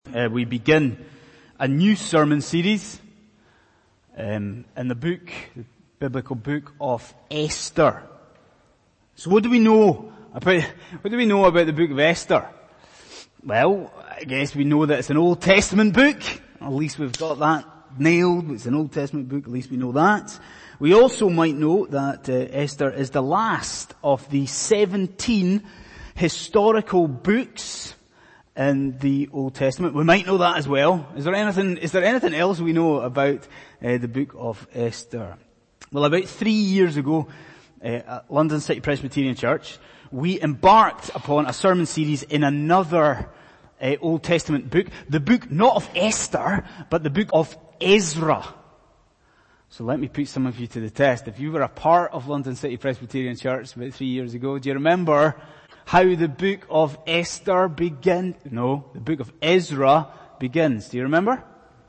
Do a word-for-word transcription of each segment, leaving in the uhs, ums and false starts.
Uh, we begin a new sermon series um, in the book, the biblical book of Esther. So what do we know about, what do we know about the book of Esther? Well, I guess we know that it's an Old Testament book. At least we've got that nailed. It's an Old Testament book. At least we know that. We also might know that uh, Esther is the last of the seventeen historical books in the Old Testament. We might know that as well. Is there anything, is there anything else we know about uh, the book of Esther? Well, about three years ago, uh, at London City Presbyterian Church, we embarked upon a sermon series in another uh, Old Testament book. The book not of Esther, but the book of Ezra. So let me put some of you to the test. If you were a part of London City Presbyterian Church about three years ago, do you remember how the book of Esther begins? No, the book of Ezra begins. Do you remember?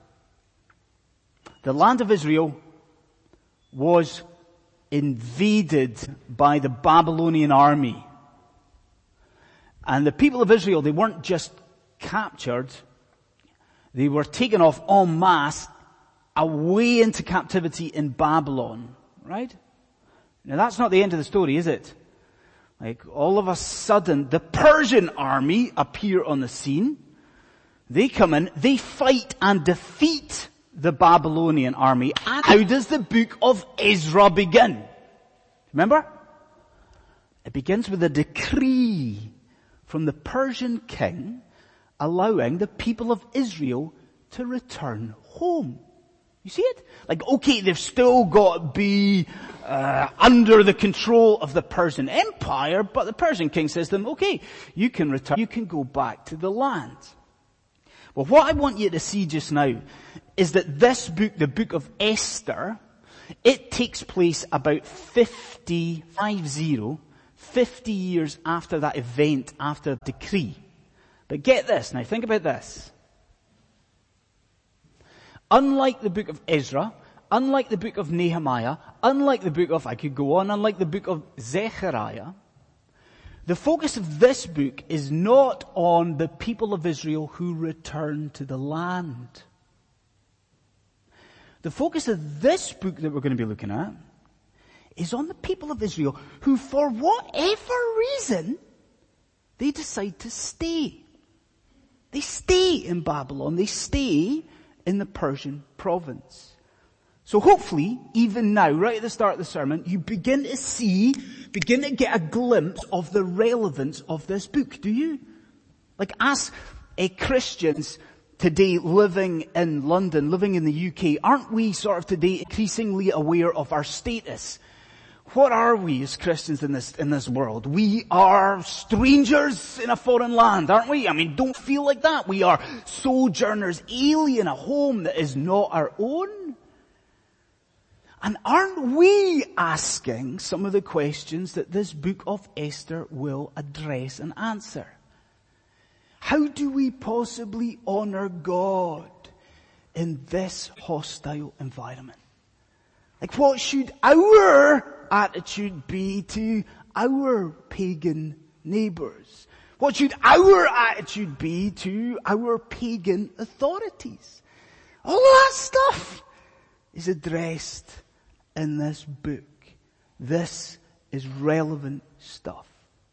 The land of Israel was invaded by the Babylonian army. And the people of Israel, they weren't just captured, they were taken off en masse away into captivity in Babylon. Right? Now that's not the end of the story, is it? Like, all of a sudden, the Persian army appear on the scene. They come in, they fight and defeat the Babylonian army. And how does the book of Ezra begin? Remember? It begins with a decree from the Persian king allowing the people of Israel to return home. You see it? Like, okay, they've still got to be uh, under the control of the Persian Empire, but the Persian king says to them, okay, you can return, you can go back to the land. Well, what I want you to see just now is that this book, the book of Esther, it takes place about fifty, five zero, fifty years after that event, after the decree. But get this, now think about this. Unlike the book of Ezra, unlike the book of Nehemiah, unlike the book of, I could go on, unlike the book of Zechariah, the focus of this book is not on the people of Israel who return to the land. The focus of this book that we're going to be looking at is on the people of Israel who, for whatever reason, they decide to stay. They stay in Babylon. They stay in the Persian province. So hopefully, even now, right at the start of the sermon, you begin to see, begin to get a glimpse of the relevance of this book. Do you? Like, as a Christians today living in London, living in the U K, aren't we sort of today increasingly aware of our status? What are we as Christians in this, in this world? We are strangers in a foreign land, aren't we? I mean, don't feel like that. We are sojourners, alien, a home that is not our own. And aren't we asking some of the questions that this book of Esther will address and answer? How do we possibly honor God in this hostile environment? Like, what should our attitude be to our pagan neighbors? What should our attitude be to our pagan authorities? All of that stuff is addressed in this book. This is relevant stuff.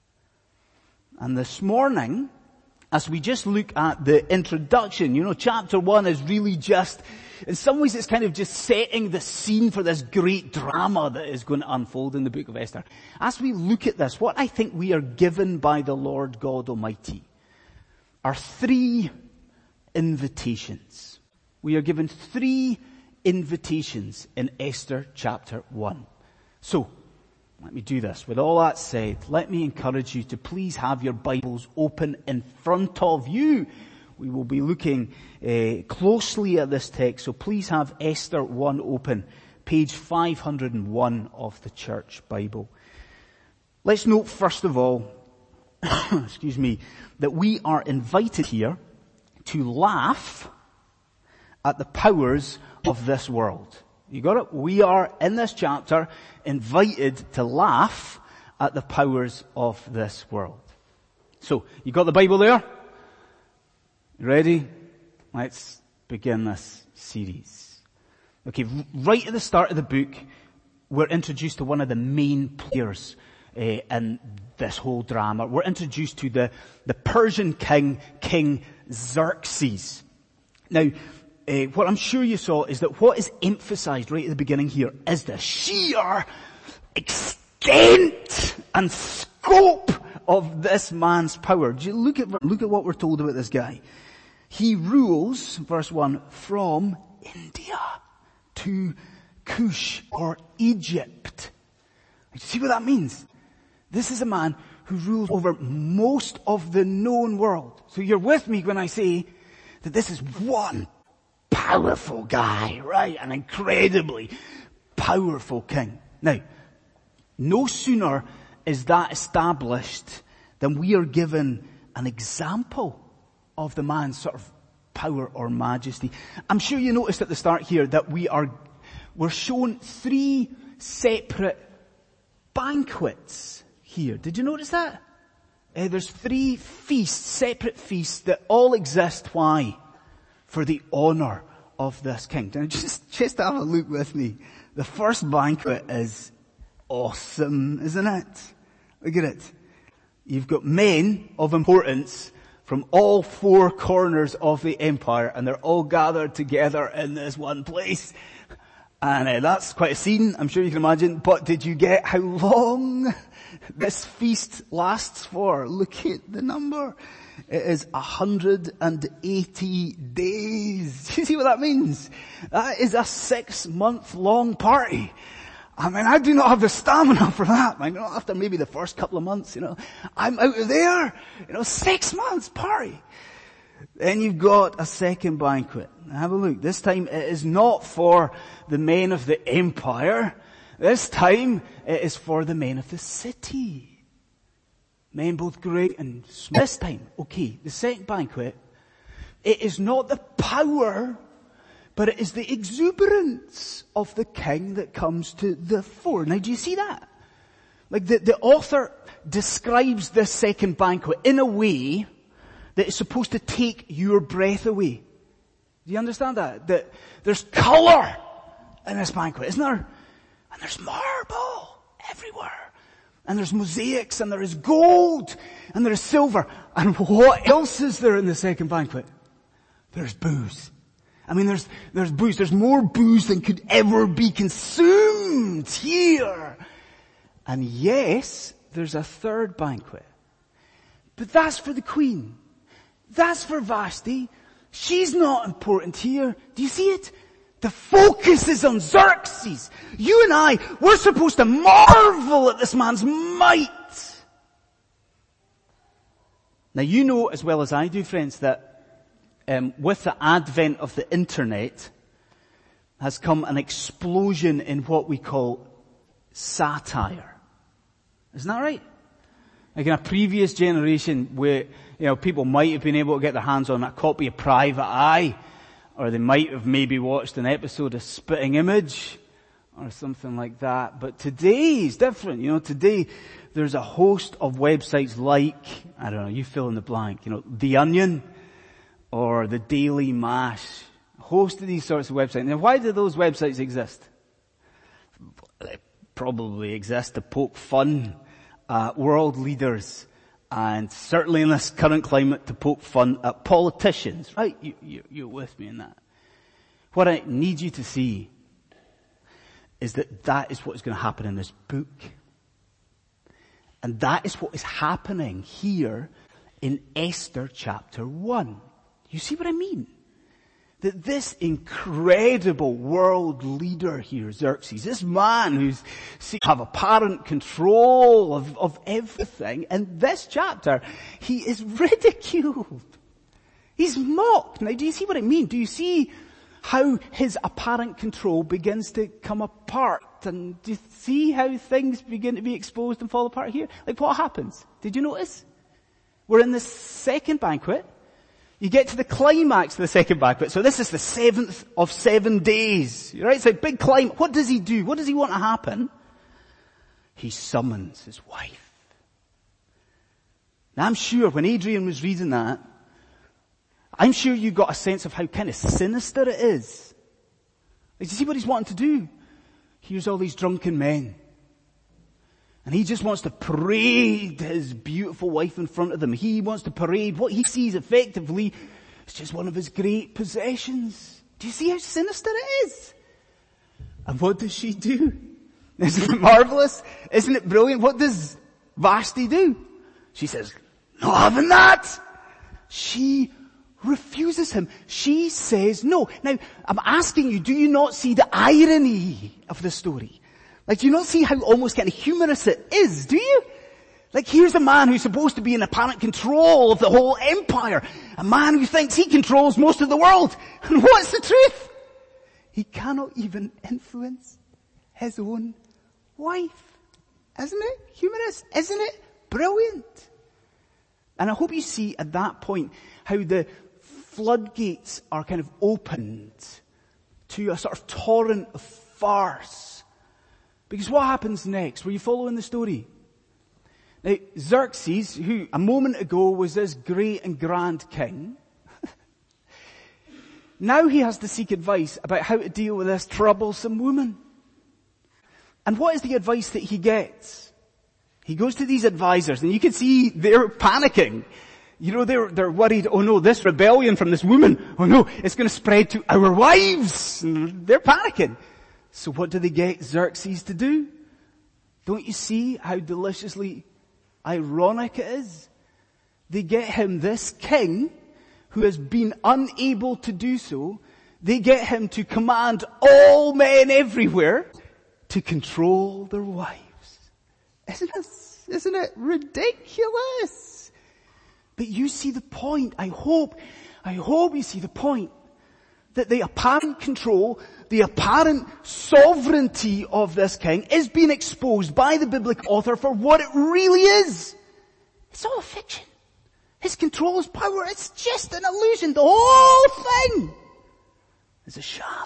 And this morning, as we just look at the introduction, you know, chapter one is really just, in some ways it's kind of just setting the scene for this great drama that is going to unfold in the book of Esther. As we look at this, what I think we are given by the Lord God Almighty are three invitations. We are given three invitations in Esther chapter one. So, let me do this. With all that said, let me encourage you to please have your Bibles open in front of you. We will be looking uh, closely at this text, so please have Esther one open, page five hundred one of the Church Bible. Let's note first of all, excuse me, that we are invited here to laugh at the powers of this world. You got it? We are, in this chapter, invited to laugh at the powers of this world. So, you got the Bible there? Ready? let's begin this series. Okay, right at the start of the book, we're introduced to one of the main players uh, in this whole drama. We're introduced to the, the Persian king, King Xerxes. Now, uh, what I'm sure you saw is that what is emphasized right at the beginning here is the sheer extent and scope of this man's power. Look at, look at what we're told about this guy. He rules, verse one, from India to Cush or Egypt. You see what that means? This is a man who rules over most of the known world. So you're with me when I say that this is one powerful guy, right? An incredibly powerful king. Now, no sooner is that established than we are given an example of the man's sort of power or majesty. I'm sure you noticed at the start here that we are, we're shown three separate banquets here. Did you notice that? Uh, there's three feasts, separate feasts that all exist. Why? For the honor of this king. Now just, just have a look with me. The first banquet is awesome, isn't it? Look at it. You've got men of importance from all four corners of the empire, and they're all gathered together in this one place. And uh, that's quite a scene, I'm sure you can imagine. But did you get how long this feast lasts for? Look at the number. It is one hundred eighty days. Do you see what that means? That is a six month long party. I mean, I do not have the stamina for that. I know after maybe the first couple of months, you know, I'm out of there. You know, six months party. Then you've got a second banquet. Now have a look. This time it is not for the men of the empire. This time it is for the men of the city. Men both great and small. This time, okay, the second banquet, it is not the power, but it is the exuberance of the king that comes to the fore. Now do you see that? Like the, the author describes this second banquet in a way that is supposed to take your breath away. Do you understand that? That there's colour in this banquet, isn't there? And there's marble everywhere. And there's mosaics and there is gold and there is silver. And what else is there in the second banquet? There's booze. I mean, there's, there's booze. There's more booze than could ever be consumed here. And yes, there's a third banquet. But that's for the queen. That's for Vashti. She's not important here. Do you see it? The focus is on Xerxes. You and I, we're supposed to marvel at this man's might. Now you know as well as I do, friends, that um, with the advent of the internet has come an explosion in what we call satire. Isn't that right? Like in a previous generation where, you know, people might have been able to get their hands on a copy of Private Eye, or they might have maybe watched an episode of Spitting Image, or something like that. But today is different. You know, today there's a host of websites like, I don't know, you fill in the blank, you know, The Onion, or the Daily Mash. A host of these sorts of websites. Now why do those websites exist? They probably exist to poke fun at world leaders, and certainly in this current climate to poke fun at politicians, right? You, you, you're with me in that. What I need you to see is that that is what is going to happen in this book. And that is what is happening here in Esther chapter one. You see what I mean? That this incredible world leader here, Xerxes, this man who's seems to have apparent control of, of everything, in this chapter, he is ridiculed. He's mocked. Now do you see what I mean? Do you see how his apparent control begins to come apart? And do you see how things begin to be exposed and fall apart here? Like what happens? Did you notice? We're in the second banquet. You get to the climax of the second banquet. So this is the seventh of seven days. Right? It's a big climb. What does he do? What does he want to happen? He summons his wife. Now I'm sure when Adrian was reading that, I'm sure you got a sense of how kind of sinister it is. Like, you see what he's wanting to do? Here's all these drunken men. And he just wants to parade his beautiful wife in front of them. He wants to parade what he sees effectively as just one of his great possessions. Do you see how sinister it is? And what does she do? Isn't it marvelous? Isn't it brilliant? What does Vashti do? She says, "Not having that." She refuses him. She says no. Now, I'm asking you, do you not see the irony of the story? Like, do you not see how almost kind of humorous it is, do you? Like, here's a man who's supposed to be in apparent control of the whole empire. A man who thinks he controls most of the world. And what's the truth? He cannot even influence his own wife. Isn't it humorous? Isn't it brilliant? And I hope you see at that point how the floodgates are kind of opened to a sort of torrent of farce. Because what happens next? Were you following the story? Now, Xerxes, who a moment ago was this great and grand king, now he has to seek advice about how to deal with this troublesome woman. And what is the advice that he gets? He goes to these advisors, and you can see they're panicking. You know, they're, they're worried, oh no, this rebellion from this woman, oh no, it's going to spread to our wives. And they're panicking. So what do they get Xerxes to do? Don't you see how deliciously ironic it is? They get him, this king, who has been unable to do so, they get him to command all men everywhere to control their wives. Isn't it, isn't it ridiculous? But you see the point. I hope, I hope you see the point. That the apparent control, the apparent sovereignty of this king is being exposed by the biblical author for what it really is. It's all a fiction. His control, his power, it's just an illusion. The whole thing is a sham.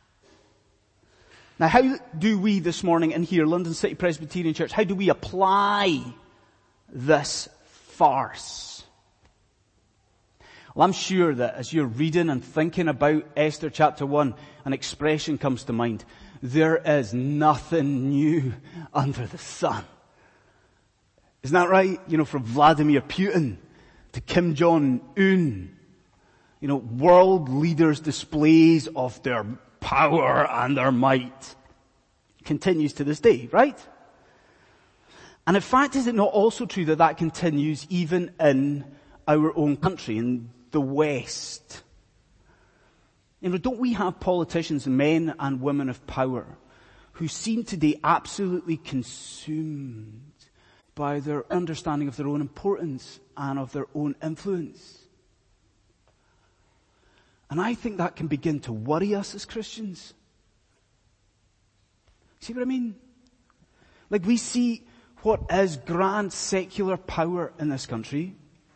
Now, how do we this morning in here, London City Presbyterian Church, how do we apply this farce? Well, I'm sure that as you're reading and thinking about Esther chapter one, an expression comes to mind. There is nothing new under the sun. Isn't that right? You know, from Vladimir Putin to Kim Jong-un. You know, world leaders' displays of their power and their might continues to this day, right? And in fact, is it not also true that that continues even in our own country, in the West? You know, don't we have politicians, men and women of power, who seem today absolutely consumed by their understanding of their own importance and of their own influence? And I think that can begin to worry us as Christians. See what I mean? Like, we see what is grand secular power in this country,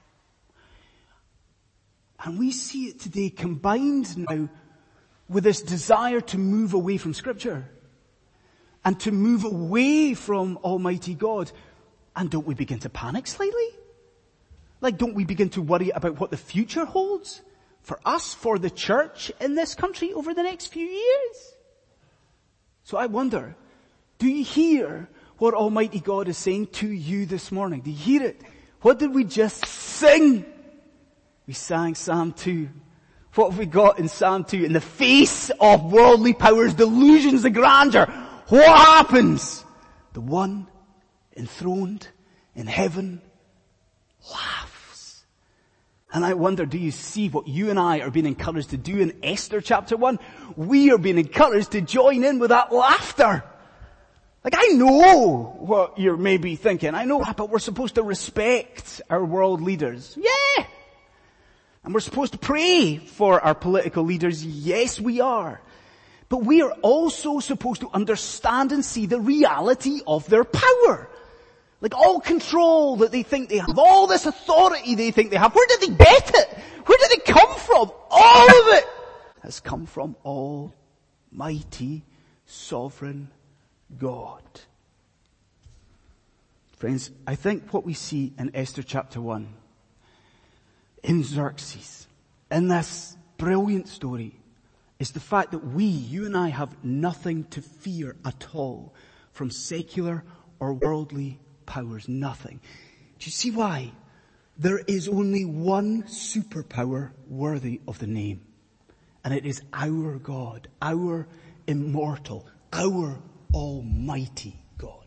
and we see it today combined now with this desire to move away from Scripture and to move away from Almighty God. And don't we begin to panic slightly? Like, don't we begin to worry about what the future holds for us, for the church in this country over the next few years? So I wonder, do you hear what Almighty God is saying to you this morning? Do you hear it? What did we just sing? We sang Psalm two. What have we got in Psalm two? In the face of worldly powers, delusions, and grandeur, what happens? The one enthroned in heaven laughs. And I wonder, do you see what you and I are being encouraged to do in Esther chapter one? We are being encouraged to join in with that laughter. Like, I know what you're maybe thinking. I know, but we're supposed to respect our world leaders. Yeah! And we're supposed to pray for our political leaders. Yes, we are. But we are also supposed to understand and see the reality of their power. Like, all control that they think they have, all this authority they think they have, where did they get it? Where did it come from? All of it has come from Almighty, Sovereign God. Friends, I think what we see in Esther chapter one, in Xerxes, in this brilliant story is the fact that we, you and I, have nothing to fear at all from secular or worldly powers. Nothing. Do you see why? There is only one superpower worthy of the name. And it is our God, our immortal, our almighty God.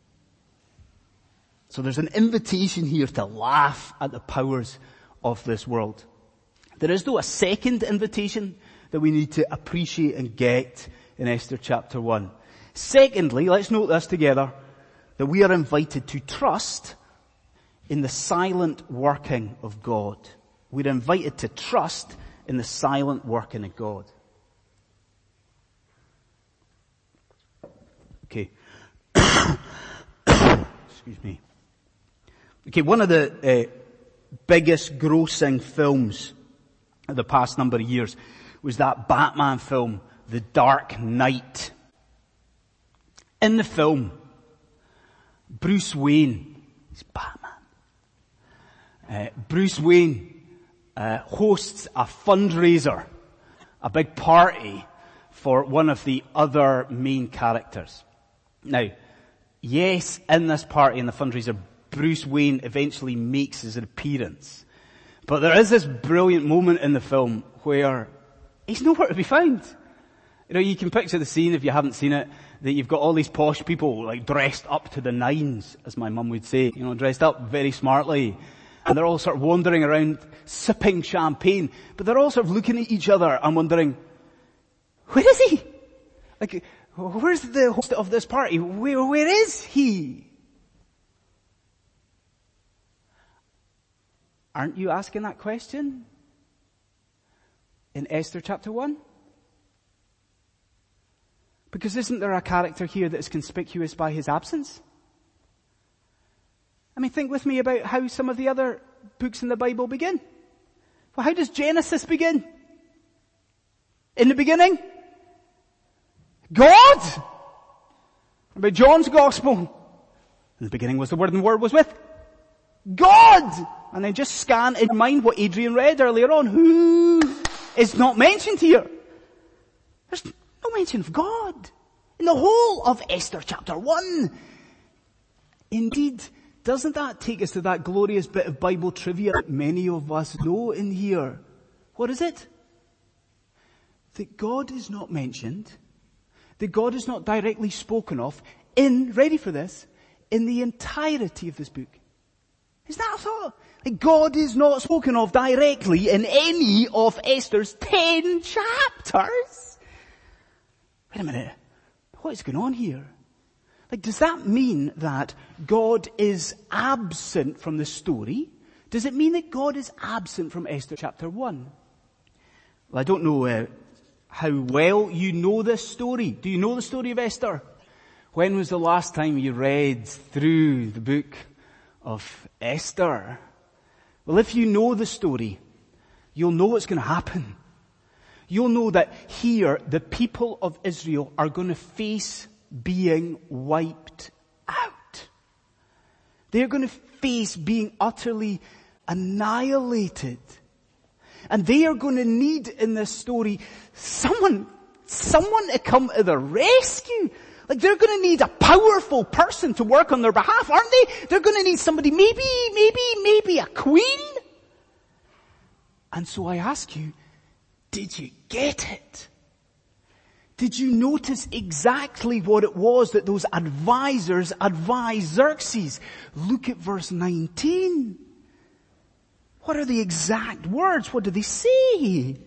So there's an invitation here to laugh at the powers of this world. There is though a second invitation that we need to appreciate and get in Esther chapter one. Secondly, let's note this together, that we are invited to trust in the silent working of God. We're invited to trust in the silent working of God. Okay. Excuse me. Okay, one of the uh, biggest grossing films of the past number of years was that Batman film, The Dark Knight. In the film, Bruce Wayne, he's Batman. Uh, Bruce Wayne uh, hosts a fundraiser, a big party for one of the other main characters. Now, yes, in this party, in the fundraiser, Bruce Wayne eventually makes his appearance. But there is this brilliant moment in the film where he's nowhere to be found. You know, you can picture the scene if you haven't seen it, that you've got all these posh people like dressed up to the nines, as my mum would say, you know, dressed up very smartly. And they're all sort of wandering around sipping champagne, but they're all sort of looking at each other and wondering, where is he? Like, where's the host of this party? Where, where is he? Aren't you asking that question in Esther chapter one? Because isn't there a character here that is conspicuous by his absence? I mean, think with me about how some of the other books in the Bible begin. Well, how does Genesis begin? In the beginning, God! About John's Gospel, in the beginning was the Word, and the Word was with God! And then just scan in mind what Adrian read earlier on. Who is not mentioned here? There's no mention of God in the whole of Esther chapter one. Indeed, doesn't that take us to that glorious bit of Bible trivia that many of us know in here? What is it? That God is not mentioned, that God is not directly spoken of in, ready for this, in the entirety of this book. Is that a thought? Like God is not spoken of directly in any of Esther's ten chapters. Wait a minute. What is going on here? Like, does that mean that God is absent from the story? Does it mean that God is absent from Esther chapter one? Well, I don't know uh, how well you know this story. Do you know the story of Esther? When was the last time you read through the book of Esther? Well, if you know the story, you'll know what's going to happen. You'll know that here the people of Israel are going to face being wiped out. They're going to face being utterly annihilated. And they are going to need in this story someone, someone to come to their rescue. Like they're going to need a powerful person to work on their behalf, aren't they? They're going to need somebody, maybe, maybe, maybe a queen. And so I ask you, did you get it? Did you notice exactly what it was that those advisors advised Xerxes? Look at verse nineteen. What are the exact words? What do they say?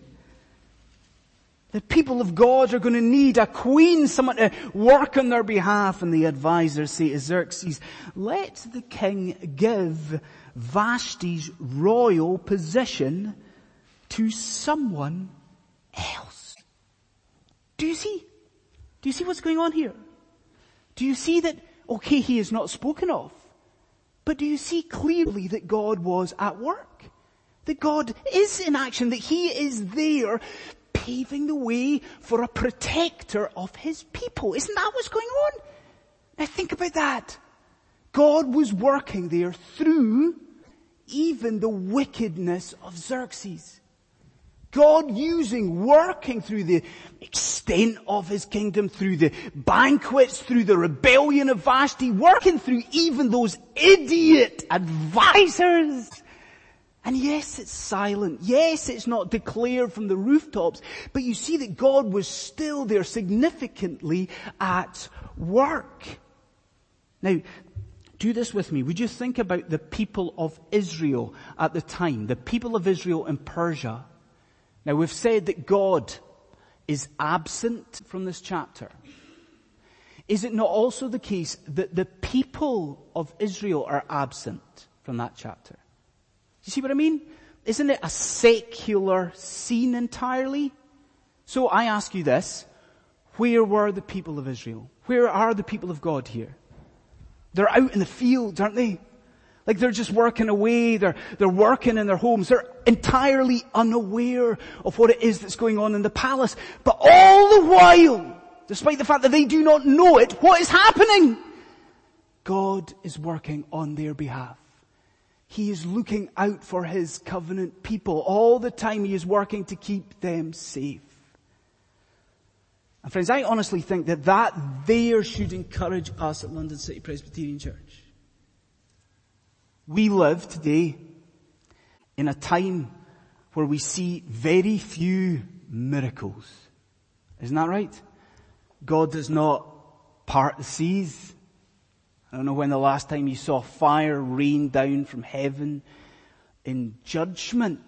The people of God are going to need a queen, someone to work on their behalf. And the advisors say to Xerxes, let the king give Vashti's royal position to someone else. Do you see? Do you see what's going on here? Do you see that, okay, he is not spoken of, but do you see clearly that God was at work? That God is in action, that he is there paving the way for a protector of his people. Isn't that what's going on? Now think about that. God was working there through even the wickedness of Xerxes. God using, working through the extent of his kingdom, through the banquets, through the rebellion of Vashti, working through even those idiot advisors. And yes, it's silent. Yes, it's not declared from the rooftops. But you see that God was still there significantly at work. Now, do this with me. Would you think about the people of Israel at the time? The people of Israel in Persia. Now, we've said that God is absent from this chapter. Is it not also the case that the people of Israel are absent from that chapter? Do you see what I mean? Isn't it a secular scene entirely? So I ask you this. Where were the people of Israel? Where are the people of God here? They're out in the fields, aren't they? Like they're just working away. They're, they're working in their homes. They're entirely unaware of what it is that's going on in the palace. But all the while, despite the fact that they do not know it, what is happening? God is working on their behalf. He is looking out for his covenant people. All the time he is working to keep them safe. And friends, I honestly think that that there should encourage us at London City Presbyterian Church. We live today in a time where we see very few miracles. Isn't that right? God does not part the seas. I don't know when the last time you saw fire rain down from heaven in judgment.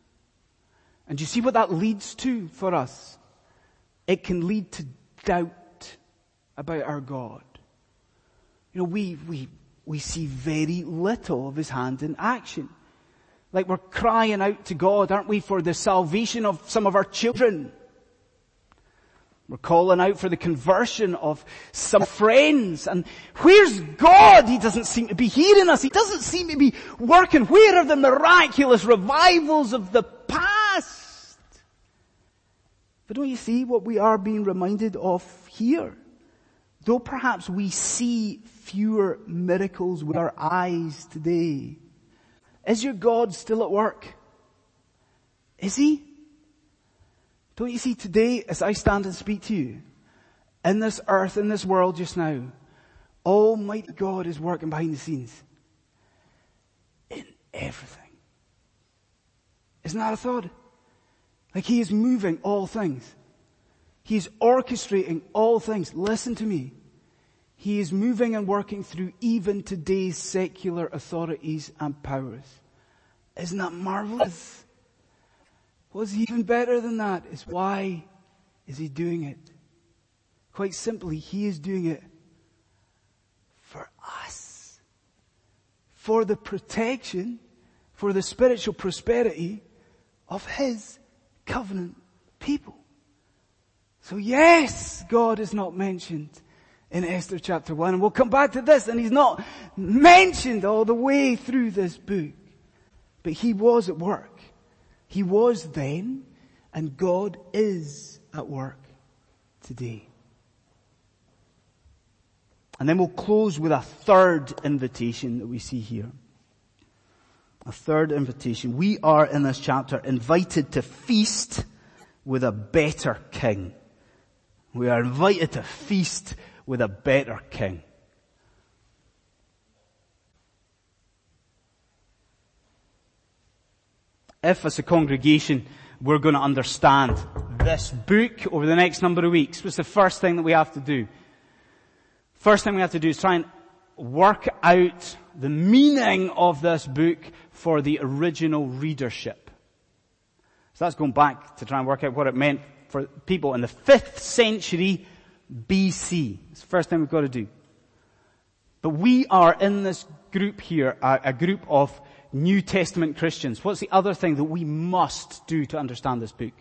And you see what that leads to for us? It can lead to doubt about our God. You know, we, we, we see very little of his hand in action. Like we're crying out to God, aren't we, for the salvation of some of our children. We're calling out for the conversion of some friends. And where's God? He doesn't seem to be hearing us. He doesn't seem to be working. Where are the miraculous revivals of the past? But don't you see what we are being reminded of here? Though perhaps we see fewer miracles with our eyes today, is your God still at work? Is he? Don't you see today, as I stand and speak to you, in this earth, in this world just now, Almighty God is working behind the scenes. In everything. Isn't that a thought? Like he is moving all things. He is orchestrating all things. Listen to me. He is moving and working through even today's secular authorities and powers. Isn't that marvelous? What's even better than that is why is he doing it? Quite simply, he is doing it for us. For the protection, for the spiritual prosperity of his covenant people. So yes, God is not mentioned in Esther chapter one. And we'll come back to this. And he's not mentioned all the way through this book. But he was at work. He was then, and God is at work today. And then we'll close with a third invitation that we see here. A third invitation. We are in this chapter invited to feast with a better king. We are invited to feast with a better king. If as a congregation we're going to understand this book over the next number of weeks, what's the first thing that we have to do? First thing we have to do is try and work out the meaning of this book for the original readership. So that's going back to try and work out what it meant for people in the fifth century B C. It's the first thing we've got to do. But we are in this group here, a, a group of New Testament Christians. What's the other thing that we must do to understand this book?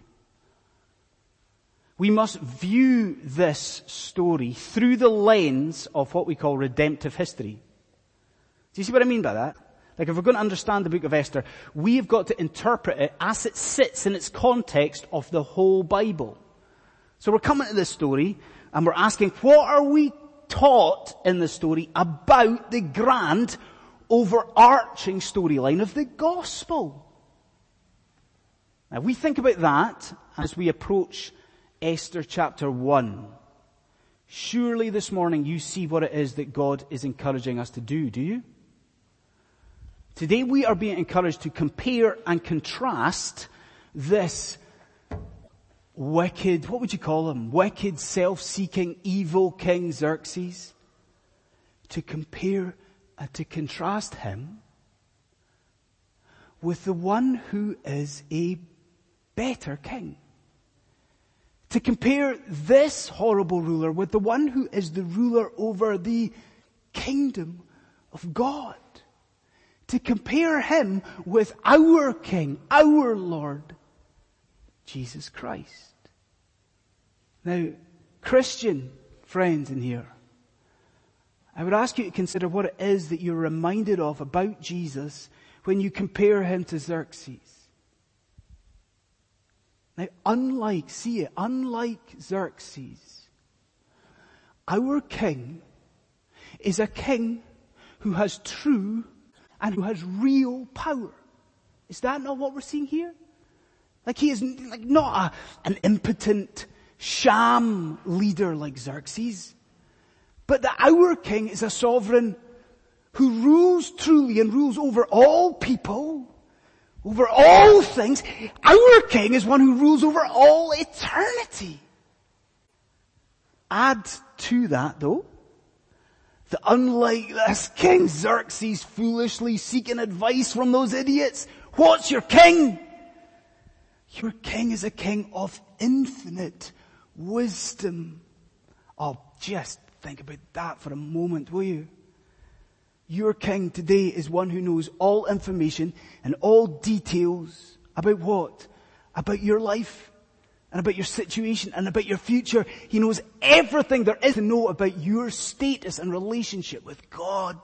We must view this story through the lens of what we call redemptive history. Do you see what I mean by that? Like if we're going to understand the book of Esther, we've got to interpret it as it sits in its context of the whole Bible. So we're coming to this story and we're asking, what are we taught in the story about the grand overarching storyline of the gospel? Now we think about that as we approach Esther chapter one. Surely this morning you see what it is that God is encouraging us to do, do you? Today we are being encouraged to compare and contrast this wicked, what would you call him? Wicked, self-seeking, evil King Xerxes. To compare and to contrast him with the one who is a better king. To compare this horrible ruler with the one who is the ruler over the kingdom of God. To compare him with our King, our Lord, Jesus Christ. Now, Christian friends in here, I would ask you to consider what it is that you're reminded of about Jesus when you compare him to Xerxes. Now, unlike, see it, unlike Xerxes, our king is a king who has true and who has real power. Is that not what we're seeing here? Like he is like not a, an impotent sham leader like Xerxes, but that our king is a sovereign who rules truly and rules over all people, over all things. Our king is one who rules over all eternity. Add to that though, that unlike this King Xerxes foolishly seeking advice from those idiots, what's your king? Your king is a king of infinite wisdom. Oh, just think about that for a moment, will you? Your king today is one who knows all information and all details about what? About your life and about your situation and about your future. He knows everything there is to know about your status and relationship with God.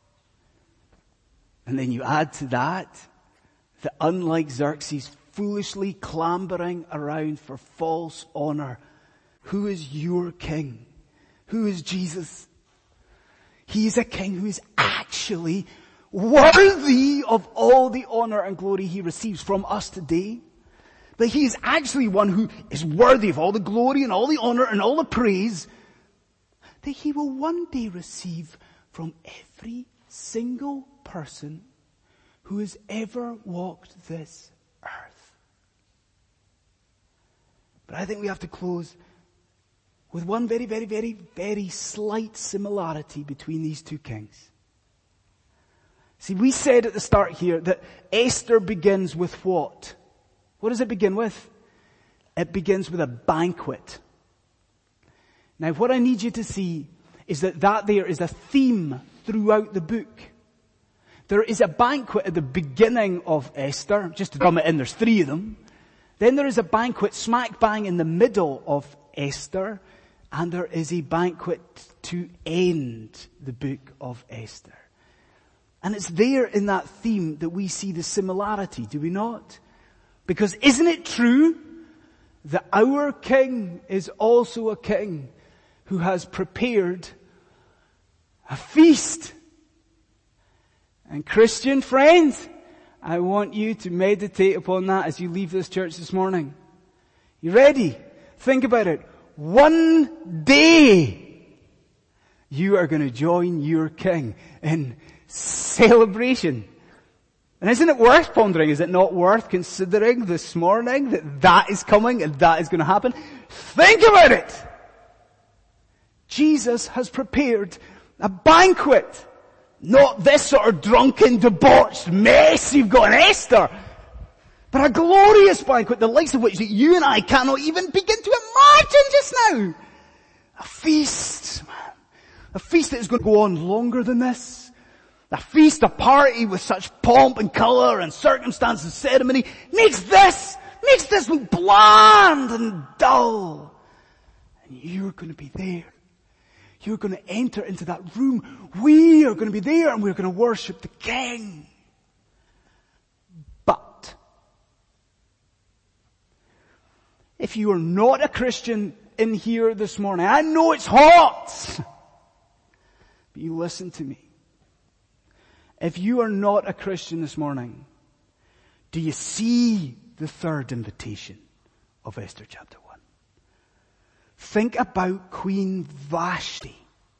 And then you add to that, that unlike Xerxes foolishly clambering around for false honor, who is your king? Who is Jesus? He is a king who is actually worthy of all the honor and glory he receives from us today. But he is actually one who is worthy of all the glory and all the honor and all the praise that he will one day receive from every single person who has ever walked this earth. But I think we have to close with one very, very, very, very slight similarity between these two kings. See, we said at the start here that Esther begins with what? What does it begin with? It begins with a banquet. Now, what I need you to see is that that there is a theme throughout the book. There is a banquet at the beginning of Esther, just to drum it in, there's three of them. Then there is a banquet smack bang in the middle of Esther, and there is a banquet to end the book of Esther. And it's there in that theme that we see the similarity, do we not? Because isn't it true that our king is also a king who has prepared a feast? And Christian friends, I want you to meditate upon that as you leave this church this morning. You ready? Think about it. One day, you are going to join your king in celebration. And isn't it worth pondering? Is it not worth considering this morning that that is coming and that is going to happen? Think about it! Jesus has prepared a banquet. Not this sort of drunken, debauched mess you've got in Esther, but a glorious banquet, the likes of which you and I cannot even begin to imagine just now. A feast, man. A feast that is going to go on longer than this. A feast, a party with such pomp and colour and circumstance and ceremony makes this, makes this look bland and dull. And you're going to be there. You're going to enter into that room. We are going to be there and we're going to worship the King. But if you are not a Christian in here this morning, I know it's hot, but you listen to me. If you are not a Christian this morning, do you see the third invitation of Esther chapter one. Think about Queen Vashti.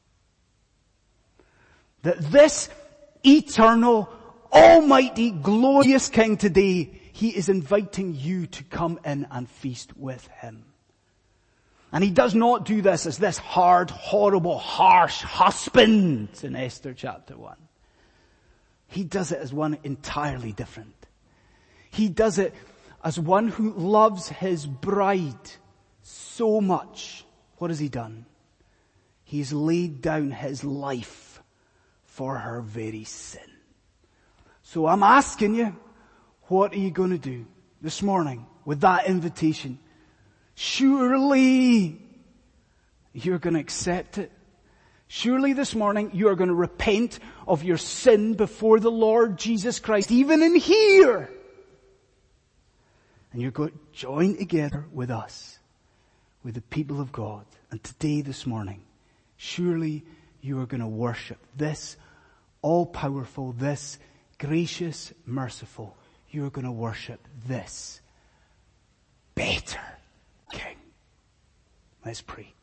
That this eternal, almighty, glorious king today, he is inviting you to come in and feast with him. And he does not do this as this hard, horrible, harsh husband in Esther chapter one. He does it as one entirely different. He does it as one who loves his bride so much. What has he done? He's laid down his life for her very sin. So I'm asking you, what are you going to do this morning with that invitation? Surely you're going to accept it. Surely this morning you are going to repent of your sin before the Lord Jesus Christ, even in here. And you're going to join together with us, with the people of God. And today, this morning, surely you are going to worship this all-powerful, this gracious, merciful. You are going to worship this better King. Let's pray.